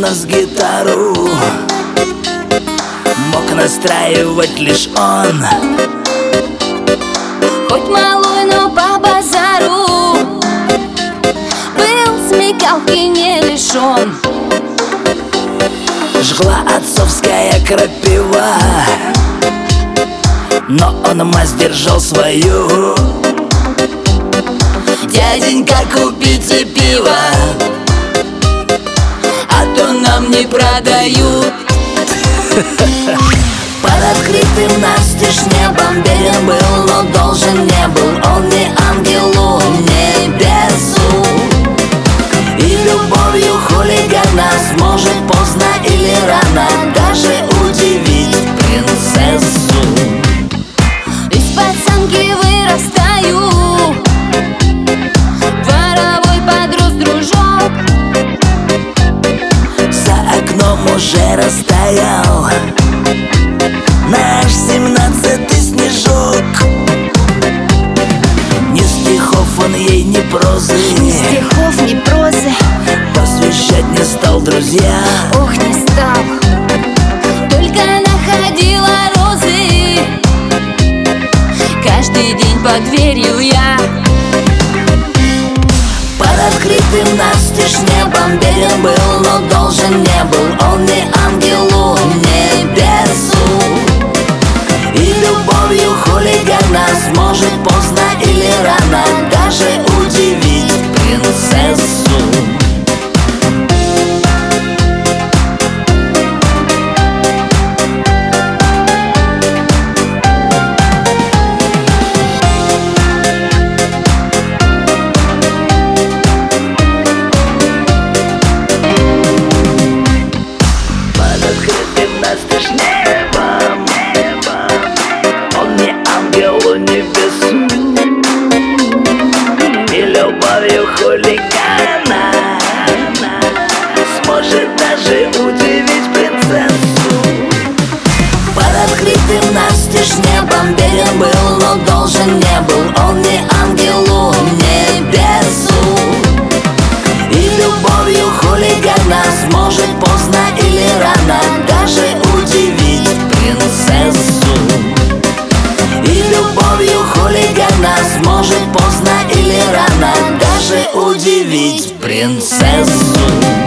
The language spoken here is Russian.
нас гитару мог настраивать лишь он. Хоть малой, но по базару был смекалки не лишен. Жгла отцовская крапива, но он мазь держал свою. Дяденька, купите пиво, а то нам не продают. Под открытым настежь небом Берин был, но должен не был. Он не ангелу, небесу. И любовью хулигана сможет поздно или рано даже удивить принцессу. Из пацанки вырастаю, дворовой подрос дружок. За окном уже растаял наш 17-й снежок. Ни стихов он ей, ни прозы, Ни стихов, ни прозы посвящать не стал, друзья. ох, не стал. Только находила розы каждый день под дверью я. Под открытым настежь небом Берин был, но должен не был. Он не ангелу, небесу. И любовью хулигана сможет поздно или рано даже удивить принцессу. Под открытым настежь небом он не ангелу, небесу. И любовью хулигана сможет даже удивить принцессу. Под открытым настежь небом Берин был, но должен не был. Он не ангелу, небесу. И любовью хулигана сможет поздно или рано даже удивить принцессу. И любовью хулигана сможет поздно или рано даже удивить принцессу.